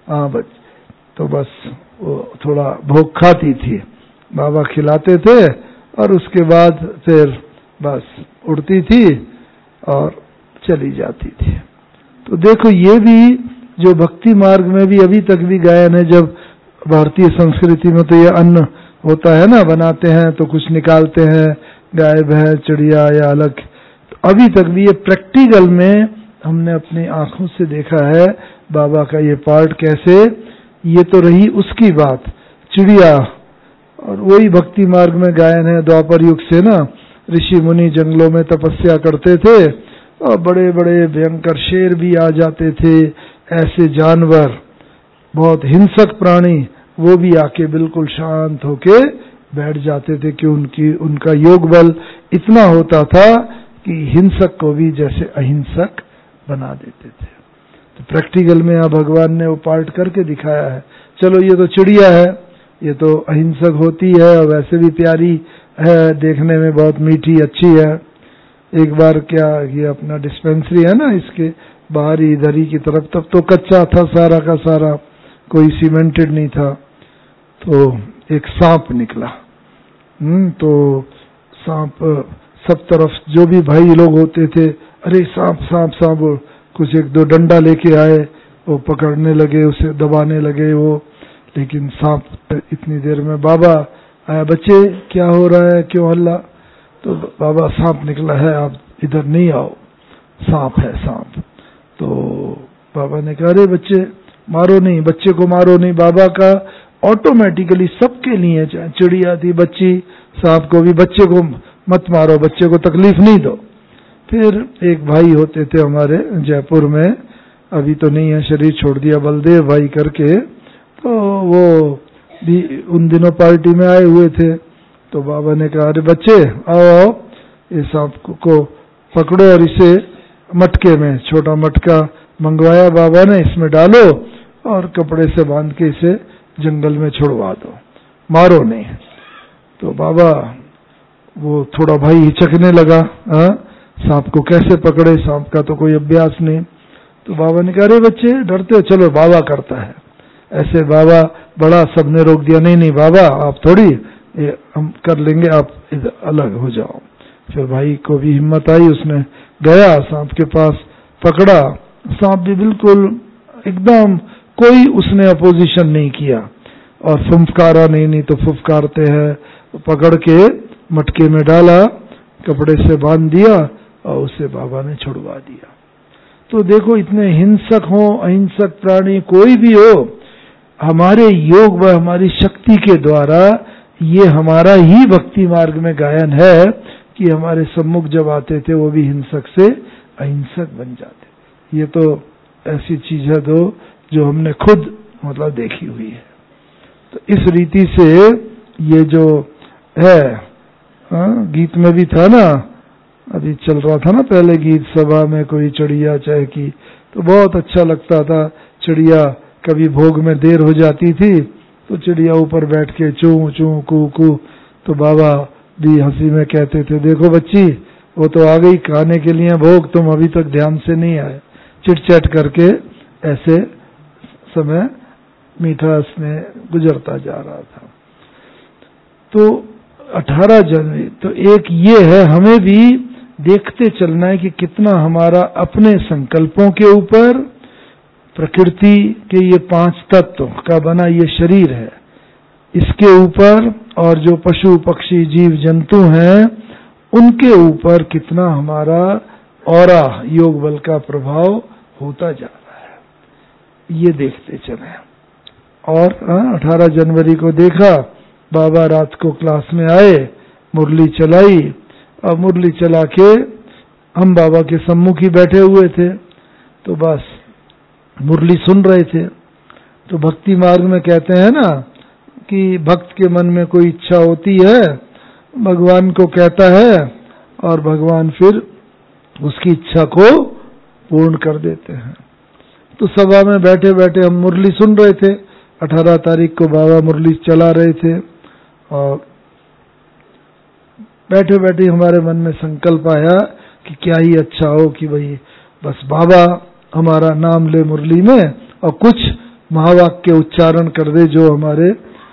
तो बस वो थोड़ा भोग खाती थी, बाबा खिलाते थे और उसके बाद फिर बस उड़ती थी और चली जाती थी। तो देखो ये भी जो भक्ति मार्ग में भी अभी तक भी गायन है। जब भारतीय संस्कृति में तो ये अन्न होता है ना, बनाते हैं तो कुछ निकालते हैं, गाय भैंस चिड़िया या अलग, तो अभी तक भी ये प्रैक्टिकल में हमने अपनी आंखों से देखा है बाबा का ये पार्ट कैसे, ये तो रही उसकी बात चिड़िया। और वही भक्ति मार्ग में गायन है द्वापर युग से ना, ऋषि मुनि जंगलों में तपस्या करते थे और बड़े बड़े भयंकर शेर भी आ जाते थे, ऐसे जानवर बहुत हिंसक प्राणी, वो भी आके बिल्कुल शांत होके बैठ जाते थे कि उनका योग बल इतना होता था कि हिंसक को भी जैसे अहिंसक बना देते थे। तो प्रैक्टिकल में यहाँ भगवान ने वो पार्ट करके दिखाया है। चलो ये तो चिड़िया है, ये तो अहिंसक होती है और वैसे भी प्यारी है, देखने में बहुत मीठी अच्छी है। एक बार क्या ये अपना डिस्पेंसरी है ना, इसके बाहरी इधर ही की तरफ, तब तो कच्चा था सारा का सारा, कोई सीमेंटेड नहीं था, तो एक सांप निकला। तो सांप सब तरफ जो भी भाई लोग होते थे, अरे सांप सांप सांप, कुछ एक दो डंडा लेके आए, वो पकड़ने लगे, उसे दबाने लगे वो, लेकिन सांप इतनी देर में बाबा आया, बच्चे क्या हो रहा है, क्यों हल्ला? तो बाबा सांप निकला है, आप इधर नहीं आओ, सांप है सांप। तो बाबा ने कहा अरे बच्चे मारो नहीं, बच्चे को मारो नहीं। बाबा का ऑटोमेटिकली सबके लिए, चाहे चिड़िया थी, बच्ची, सांप को भी, बच्चे को मत मारो, बच्चे को तकलीफ नहीं दो। फिर एक भाई होते थे हमारे जयपुर में, अभी तो नहीं है, शरीर छोड़ दिया, बलदेव भाई करके, तो वो भी उन दिनों पार्टी में आए हुए थे। तो बाबा ने कहा अरे बच्चे आओ आओ, ये सांप को पकड़ो और इसे मटके में, छोटा मटका मंगवाया बाबा ने, इसमें डालो और कपड़े से बांध के इसे जंगल में छुड़वा दो, मारो नहीं। तो बाबा वो थोड़ा भाई हिचकने लगा, सांप को कैसे पकड़े, सांप का तो कोई अभ्यास नहीं। तो बाबा ने कहा अरे बच्चे डरते हो, चलो बाबा करता है। ऐसे बाबा बड़ा, सबने रोक दिया, नहीं नहीं बाबा आप थोड़ी, ये हम कर लेंगे, आप इधर अलग हो जाओ। फिर भाई को भी हिम्मत आई, उसने गया सांप के पास, पकड़ा, सांप भी बिल्कुल एकदम, कोई उसने अपोजिशन नहीं किया और फुफकारा नहीं तो फुफकारते हैं, पकड़ के मटके में डाला, कपड़े से बांध दिया और उसे बाबा ने छुड़वा दिया। तो देखो इतने हिंसक हो, अहिंसक प्राणी कोई भी हो, हमारे योग व हमारी शक्ति के द्वारा ये हमारा ही भक्ति मार्ग में गायन है कि हमारे सम्मुख जब आते थे वो भी हिंसक से अहिंसक बन जाते। ये तो ऐसी चीज है जो हमने खुद मतलब देखी हुई है। तो इस रीति से ये जो है, गीत में भी था ना, अभी चल रहा था ना पहले गीत, सभा में कोई चिड़िया चहकी, तो बहुत अच्छा लगता था। चिड़िया कभी भोग में देर हो जाती थी तो चिड़िया ऊपर बैठ के चू चू कू कू, तो बाबा भी हंसी में कहते थे देखो बच्ची वो तो आ गई खाने के लिए भोग, तुम अभी तक ध्यान से नहीं आए। चिट-चैट करके ऐसे समय मीठा स्नेह गुजरता जा रहा था। तो 18 जनवरी तो एक ये है, हमें भी देखते चलना है कि कितना हमारा अपने संकल्पों के ऊपर, प्रकृति के ये 5 तत्व का बना ये शरीर है, इसके ऊपर, और जो पशु पक्षी जीव जंतु हैं उनके ऊपर कितना हमारा औरा योग बल का प्रभाव होता जा रहा है, ये देखते चले। और 18 जनवरी को देखा, बाबा रात को क्लास में आए, मुरली चलाई, और मुरली चला के हम बाबा के सम्मुख ही बैठे हुए थे, तो बस मुरली सुन रहे थे। तो भक्ति मार्ग में कहते हैं ना कि भक्त के मन में कोई इच्छा होती है, भगवान को कहता है और भगवान फिर उसकी इच्छा को पूर्ण कर देते हैं। तो सभा में बैठे बैठे हम मुरली सुन रहे थे, 18 तारीख को बाबा मुरली चला रहे थे, और बैठे बैठे हमारे मन में संकल्प आया कि क्या ही अच्छा हो कि भाई बस बाबा हमारा नाम ले मुरली में और कुछ महावाक्य उच्चारण कर दे जो हमारे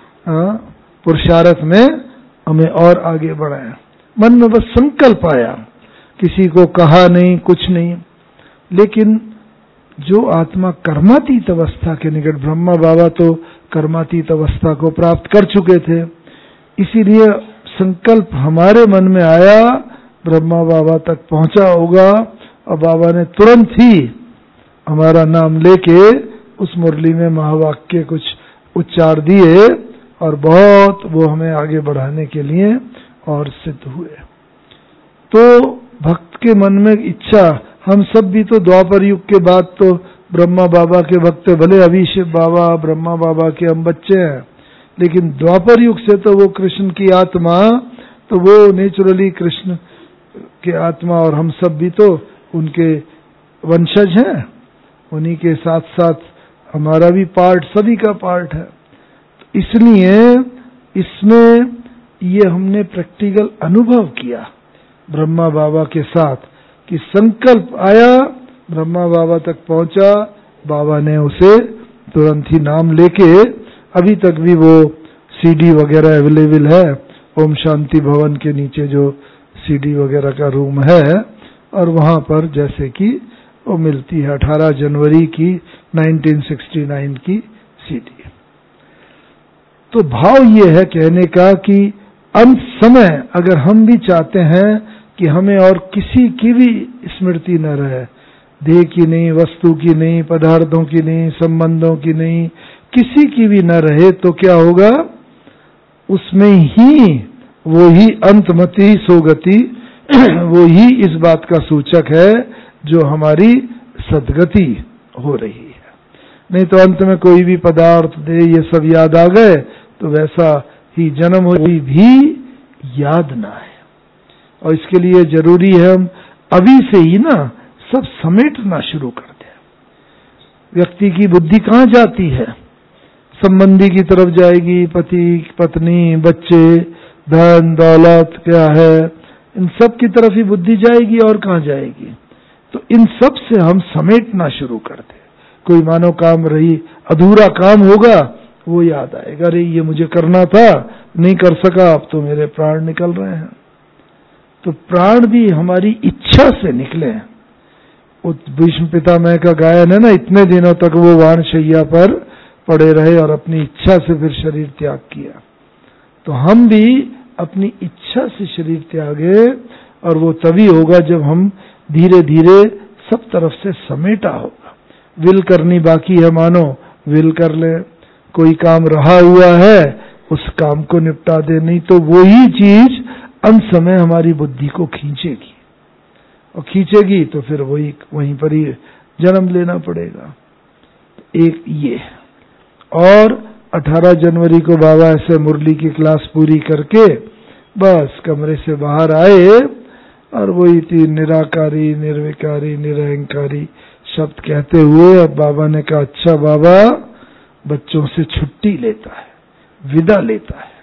पुरुषार्थ में हमें और आगे बढ़ाए। मन में बस संकल्प आया, किसी को कहा नहीं, कुछ नहीं। लेकिन जो आत्मा कर्मातीत अवस्था के निकट, ब्रह्मा बाबा तो कर्मातीत अवस्था को प्राप्त कर चुके थे, इसीलिए संकल्प हमारे मन में आया, ब्रह्मा बाबा तक पहुंचा होगा और बाबा ने तुरंत ही हमारा नाम लेके उस मुरली में महावाक्य कुछ उच्चार दिए और बहुत वो हमें आगे बढ़ाने के लिए और सिद्ध हुए। तो भक्त के मन में इच्छा, हम सब भी तो द्वापर युग के बाद तो ब्रह्मा बाबा के भक्त, भले अभिषेक बाबा ब्रह्मा बाबा के हम बच्चे हैं, लेकिन द्वापर युग से तो वो कृष्ण की आत्मा, तो वो नेचुरली कृष्ण के आत्मा, और हम सब भी तो उनके वंशज हैं, उन्हीं के साथ साथ हमारा भी पार्ट, सभी का पार्ट है। इसलिए इसमें ये हमने प्रैक्टिकल अनुभव किया ब्रह्मा बाबा के साथ कि संकल्प आया, ब्रह्मा बाबा तक पहुंचा, बाबा ने उसे तुरंत ही नाम लेके, अभी तक भी वो सीडी वगैरह अवेलेबल है, ओम शांति भवन के नीचे जो सीडी वगैरह का रूम है, और वहां पर जैसे कि वो मिलती है 18 जनवरी की 1969 की सीडी। तो भाव ये है कहने का कि अंत समय अगर हम भी चाहते हैं कि हमें और किसी की भी स्मृति न रहे, देह की नहीं, वस्तु की नहीं, पदार्थों की नहीं, संबंधों की नहीं, किसी की भी न रहे, तो क्या होगा, उसमें ही वो ही अंतमति सोगति, वो ही इस बात का सूचक है जो हमारी सद्गति हो रही है। नहीं तो अंत में कोई भी पदार्थ दे, ये सब याद आ गए तो वैसा ही जन्म हो भी याद ना है। और इसके लिए जरूरी है हम अभी से ही ना सब समेटना शुरू कर दें। व्यक्ति की बुद्धि कहाँ जाती है, संबंधी की तरफ जाएगी, पति पत्नी बच्चे धन दौलत क्या है, इन सब की तरफ ही बुद्धि जाएगी, और कहाँ जाएगी। तो इन सब से हम समेटना शुरू कर दें। कोई मानो काम रही, अधूरा काम होगा, वो याद आएगा, अरे ये मुझे करना था, नहीं कर सका, अब तो मेरे प्राण निकल रहे हैं। तो प्राण भी हमारी इच्छा से निकले। भीष्म पितामह का गायन है ना, इतने दिनों तक वो वाणशैया पर पड़े रहे और अपनी इच्छा से फिर शरीर त्याग किया। तो हम भी अपनी इच्छा से शरीर त्यागे, और वो तभी होगा जब हम धीरे धीरे सब तरफ से समेटा होगा। विल करनी बाकी है, मानो विल कर ले, कोई काम रहा हुआ है उस काम को निपटा दे, नहीं तो वो ही चीज अंत समय हमारी बुद्धि को खींचेगी, और खींचेगी तो फिर वहीं पर ही जन्म लेना पड़ेगा। एक ये, और 18 जनवरी को बाबा ऐसे मुरली की क्लास पूरी करके बस कमरे से बाहर आए, और वही तीन निराकारी निर्विकारी निरहंकारी शब्द कहते हुए अब बाबा ने कहा, अच्छा बाबा बच्चों से छुट्टी लेता है, विदा लेता है।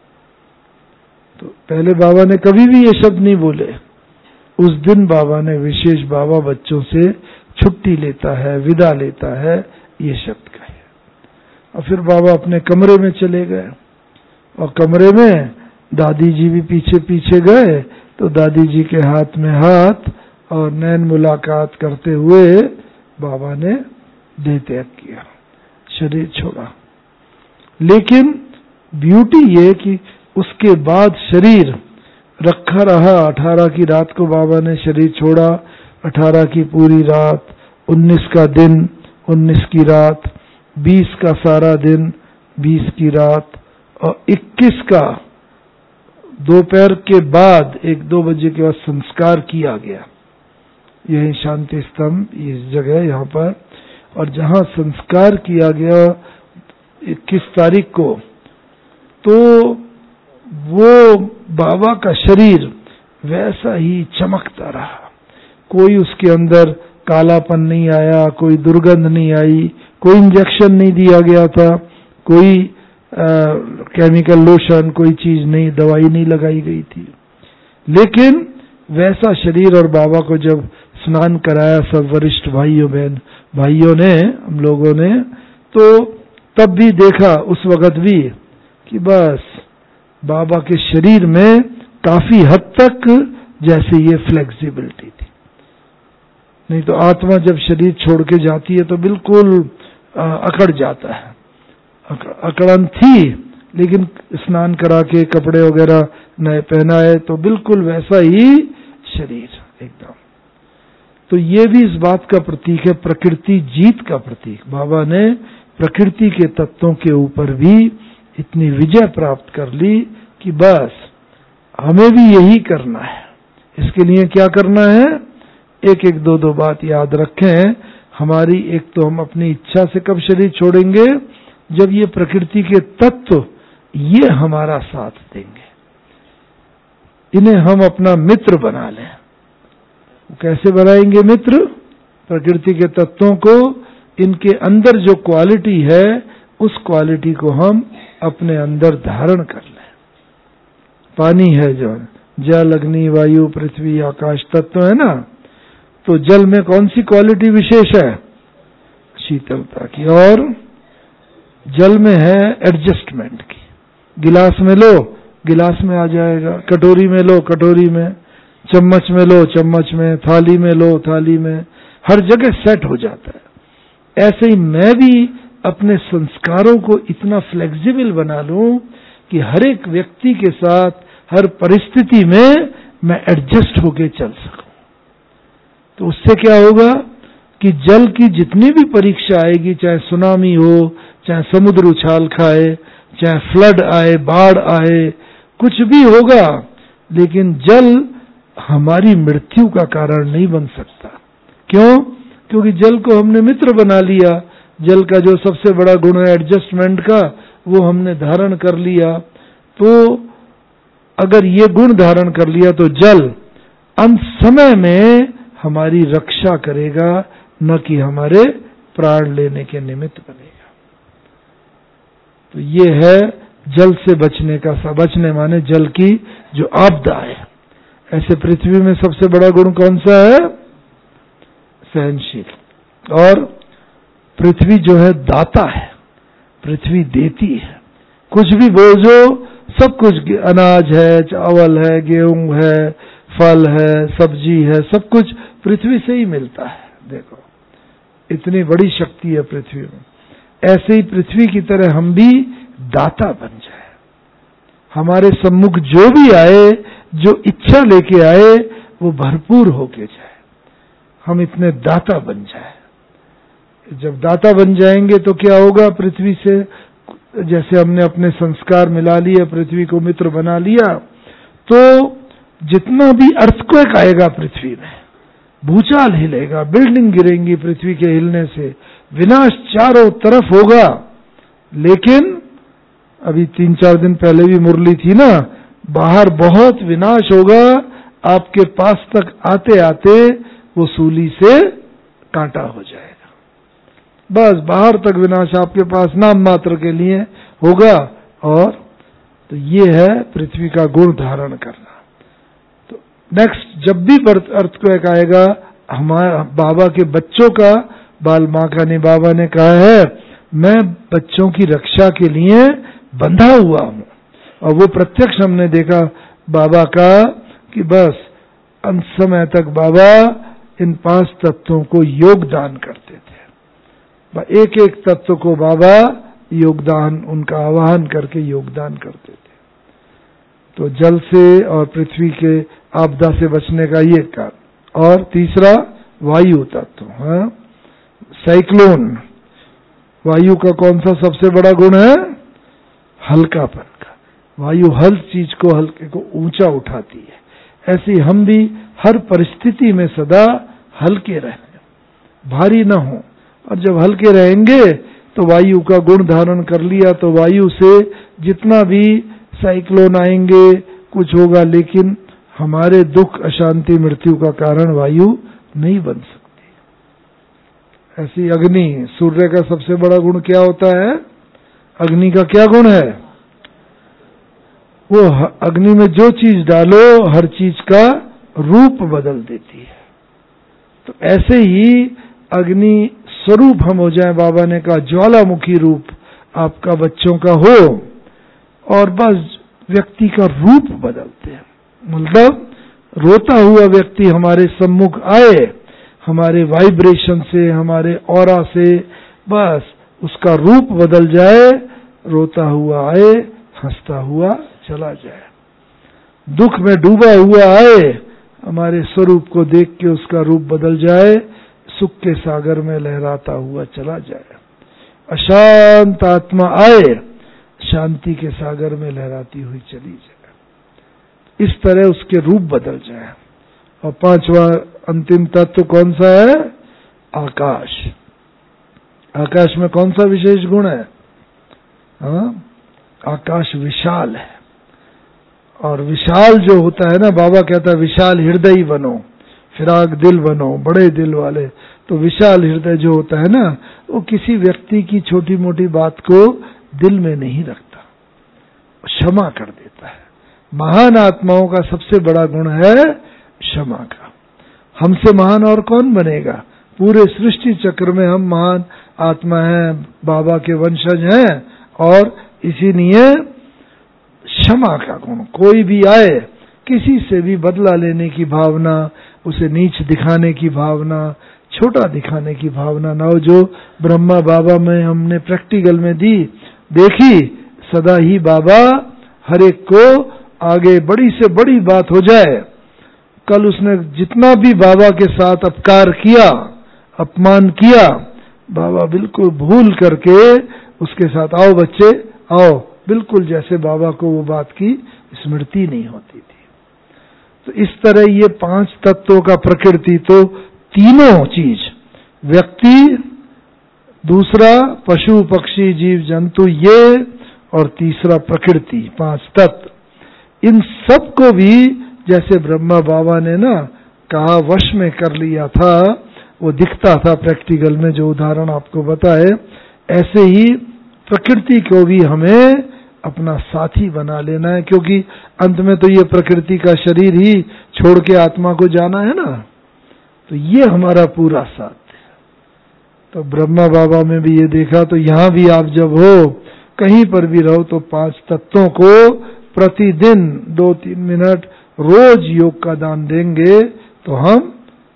तो पहले बाबा ने कभी भी ये शब्द नहीं बोले, उस दिन बाबा ने विशेष, बाबा बच्चों से छुट्टी लेता है, विदा लेता है, ये शब्द कहे। और फिर बाबा अपने कमरे में चले गए, और कमरे में दादी जी भी पीछे पीछे गए, तो दादी जी के हाथ में हाथ और नैन मुलाकात करते हुए बाबा ने देह त्याग किया, शरीर छोड़ा। लेकिन ब्यूटी ये कि उसके बाद शरीर रखा रहा। 18 की रात को बाबा ने शरीर छोड़ा, 18 की पूरी रात, 19 का दिन, 19 की रात, 20 का सारा दिन, 20 की रात, और 21 का दोपहर के बाद 1-2 बजे के बाद संस्कार किया गया। यही शांति स्तंभ इस जगह यहाँ पर, और जहाँ संस्कार किया गया 21 तारीख को, तो वो बाबा का शरीर वैसा ही चमकता रहा। कोई उसके अंदर कालापन नहीं आया, कोई दुर्गंध नहीं आई, कोई इंजेक्शन नहीं दिया गया था, कोई केमिकल लोशन, कोई चीज नहीं, दवाई नहीं लगाई गई थी। लेकिन वैसा शरीर, और बाबा को जब स्नान कराया सब वरिष्ठ भाइयों ने, हम लोगों ने, तो तब भी देखा उस वक्त भी कि बस बाबा के शरीर में काफी हद तक जैसे ये फ्लेक्सिबिलिटी थी। नहीं तो आत्मा जब शरीर छोड़ के जाती है तो बिल्कुल अकड़ जाता है। अकड़न थी, लेकिन स्नान करा के कपड़े वगैरह नए पहनाए तो बिल्कुल वैसा ही शरीर एकदम। तो ये भी इस बात का प्रतीक है, प्रकृति जीत का प्रतीक। बाबा ने प्रकृति के तत्वों के ऊपर भी इतनी विजय प्राप्त कर ली कि बस हमें भी यही करना है। इसके लिए क्या करना है, एक एक दो बात याद रखें हमारी। एक तो हम अपनी इच्छा से कब शरीर छोड़ेंगे, जब ये प्रकृति के तत्व ये हमारा साथ देंगे, इन्हें हम अपना मित्र बना लें। कैसे बनाएंगे मित्र? प्रकृति के तत्वों को, इनके अंदर जो क्वालिटी है उस क्वालिटी को हम अपने अंदर धारण कर लें। पानी है जो जल, अग्नि, वायु, पृथ्वी, आकाश तत्व है ना, तो जल में कौन सी क्वालिटी विशेष है? शीतलता की। और जल में है एडजस्टमेंट की। गिलास में लो, गिलास में आ जाएगा, कटोरी में लो, कटोरी में, चम्मच में लो, चम्मच में, थाली में लो, थाली में, हर जगह सेट हो जाता है। ऐसे ही मैं भी अपने संस्कारों को इतना फ्लेक्सिबल बना लूं कि हर एक व्यक्ति के साथ हर परिस्थिति में मैं एडजस्ट होके चल सकूं। तो उससे क्या होगा कि जल की जितनी भी परीक्षा आएगी, चाहे सुनामी हो, चाहे समुद्र उछाल खाए, चाहे फ्लड आए, बाढ़ आए, कुछ भी होगा, लेकिन जल हमारी मृत्यु का कारण नहीं बन सकता। क्यों? क्योंकि जल को हमने मित्र बना लिया। जल का जो सबसे बड़ा गुण है एडजस्टमेंट का, वो हमने धारण कर लिया। तो अगर ये गुण धारण कर लिया तो जल अंत समय में हमारी रक्षा करेगा, न कि हमारे प्राण लेने के निमित्त बनेगा। तो ये है जल से बचने का। बचने माने जल की जो आपदा है। ऐसे पृथ्वी में सबसे बड़ा गुण कौन सा है? सहनशील। और पृथ्वी जो है दाता है, पृथ्वी देती है। कुछ भी बोझो, सब कुछ, अनाज है, चावल है, गेहूं है, फल है, सब्जी है, सब कुछ पृथ्वी से ही मिलता है। देखो इतनी बड़ी शक्ति है पृथ्वी में। ऐसे ही पृथ्वी की तरह हम भी दाता बन जाए। हमारे सम्मुख जो भी आए, जो इच्छा लेके आए, वो भरपूर होके जाए। हम इतने दाता बन जाए। जब दाता बन जाएंगे तो क्या होगा? पृथ्वी से जैसे हमने अपने संस्कार मिला लिए, पृथ्वी को मित्र बना लिया, तो जितना भी अर्थक्वेक आएगा पृथ्वी में, भूचाल हिलेगा, बिल्डिंग गिरेंगी पृथ्वी के हिलने से, विनाश चारों तरफ होगा। लेकिन अभी 3-4 दिन पहले भी मुरली थी ना, बाहर बहुत विनाश होगा, आपके पास तक आते आते वो सूली से कांटा हो जाएगा। बस बाहर तक विनाश आपके पास नाम मात्र के लिए होगा। और तो ये है पृथ्वी का गुण धारण करना। तो नेक्स्ट जब भी अर्थक्वेक आएगा, हमारा बाबा के बच्चों का, बाल माकानी बाबा ने कहा है, मैं बच्चों की रक्षा के लिए बंधा हुआ हूं। और वो प्रत्यक्ष हमने देखा बाबा का कि बस अंत समय तक बाबा इन 5 तत्वों को योगदान करते थे। एक एक तत्व को बाबा योगदान, उनका आवाहन करके योगदान करते थे। तो जल से और पृथ्वी के आपदा से बचने का ये कारण। और तीसरा वायु तत्व, साइक्लोन। वायु का कौन सा सबसे बड़ा गुण है? हल्कापन का। वायु हर चीज को, हल्के को ऊंचा उठाती है। ऐसे हम भी हर परिस्थिति में सदा हल्के रहें, भारी ना हो। और जब हल्के रहेंगे तो वायु का गुण धारण कर लिया, तो वायु से जितना भी साइक्लोन आएंगे, कुछ होगा, लेकिन हमारे दुख, अशांति, मृत्यु का कारण वायु नहीं बन सकती। ऐसी अग्नि, सूर्य का सबसे बड़ा गुण क्या होता है? अग्नि का क्या गुण है? वो अग्नि में जो चीज डालो, हर चीज का रूप बदल देती है। तो ऐसे ही अग्नि स्वरूप हम हो जाएं, बाबा ने कहा ज्वालामुखी रूप आपका बच्चों का हो, और बस व्यक्ति का रूप बदलते हैं। मतलब रोता हुआ व्यक्ति हमारे सम्मुख आए, हमारे वाइब्रेशन से, हमारे ऑरा से, बस उसका रूप बदल जाए, रोता हुआ आए, हंसता हुआ चला जाए। दुख में डूबा हुआ आए, हमारे स्वरूप को देख के उसका रूप बदल जाए, सुख के सागर में लहराता हुआ चला जाए। अशांत आत्मा आए, शांति के सागर में लहराती हुई चली जाए। इस तरह उसके रूप बदल जाए। और पांचवा अंतिम तत्व कौन सा है? आकाश। आकाश में कौन सा विशेष गुण है? आकाश विशाल है, और विशाल जो होता है ना, बाबा कहता है विशाल हृदय बनो, फिराक दिल बनो, बड़े दिल वाले। तो विशाल हृदय जो होता है ना, वो किसी व्यक्ति की छोटी मोटी बात को दिल में नहीं रखता, क्षमा कर देता है। महान आत्माओं का सबसे बड़ा गुण है क्षमा का। हमसे महान और कौन बनेगा? पूरे सृष्टि चक्र में हम महान आत्मा हैं, बाबा के वंशज हैं, और इसीलिए क्षमा का गुण। कोई भी आए, किसी से भी बदला लेने की भावना, उसे नीच दिखाने की भावना, छोटा दिखाने की भावना ना हो, जो ब्रह्मा बाबा में हमने प्रैक्टिकल में देखी। सदा ही बाबा हर एक को आगे बड़ी से बड़ी बात हो जाए। कल उसने जितना भी बाबा के साथ अपकार किया, अपमान किया, बाबा बिल्कुल भूल करके उसके साथ आओ बच्चे आओ, बिल्कुल जैसे बाबा को वो बात की स्मृति नहीं होती थी। तो इस तरह ये 5 तत्वों का प्रकृति, तो तीनों चीज, व्यक्ति, दूसरा पशु पक्षी जीव जंतु ये, और तीसरा प्रकृति, 5 तत्व। इन सब को भी जैसे ब्रह्मा बाबा ने ना कहा वश में कर लिया था, वो दिखता था प्रैक्टिकल में, जो उदाहरण आपको बताए, ऐसे ही प्रकृति को भी हमें अपना साथी बना लेना है। क्योंकि अंत में तो ये प्रकृति का शरीर ही छोड़ के आत्मा को जाना है ना, तो ये हमारा पूरा साथ है। तो ब्रह्मा बाबा में भी ये देखा। तो यहां भी आप जब हो, कहीं पर भी रहो, तो 5 तत्वों को प्रतिदिन 2-3 मिनट रोज योग का दान देंगे, तो हम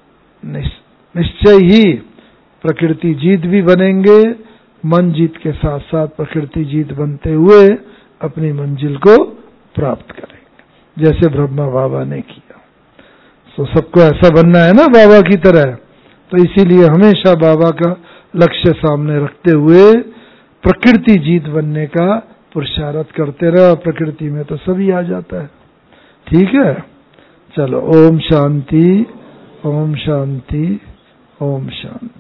निश्चय ही प्रकृति जीत भी बनेंगे। मन जीत के साथ साथ प्रकृति जीत बनते हुए अपनी मंजिल को प्राप्त करेंगे, जैसे ब्रह्मा बाबा ने किया। तो सबको ऐसा बनना है ना बाबा की तरह। तो इसीलिए हमेशा बाबा का लक्ष्य सामने रखते हुए प्रकृति जीत बनने का पुरुषार्थ करते रहो। प्रकृति में तो सभी आ जाता है। ठीक है, चलो, ओम शांति, ओम शांति, ओम शांति।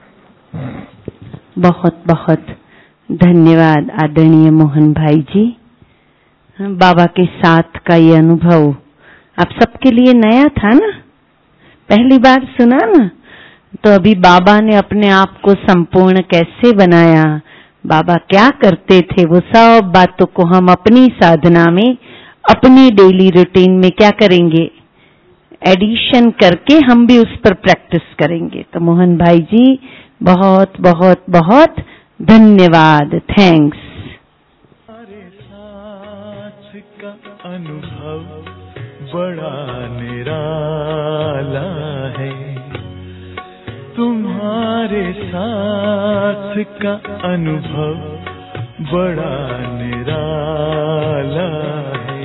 बहुत बहुत धन्यवाद आदरणीय मोहन भाई जी। बाबा के साथ का ये अनुभव आप सबके लिए नया था ना, पहली बार सुना ना। तो अभी बाबा ने अपने आप को संपूर्ण कैसे बनाया, बाबा क्या करते थे, वो सब बातों को हम अपनी साधना में, अपनी डेली रूटीन में क्या करेंगे, एडिशन करके हम भी उस पर प्रैक्टिस करेंगे। तो मोहन भाई जी बहुत बहुत बहुत धन्यवाद, थैंक्स। हमारे साथ का अनुभव बड़ा निराला है, तुम्हारे साथ का अनुभव बड़ा निराला है।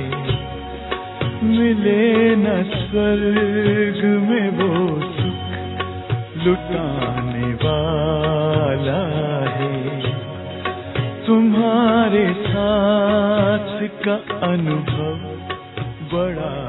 मिले न स्वर्ग में वो सुख लुटाने वाला है, तुम्हारे साथ का अनुभव बड़ा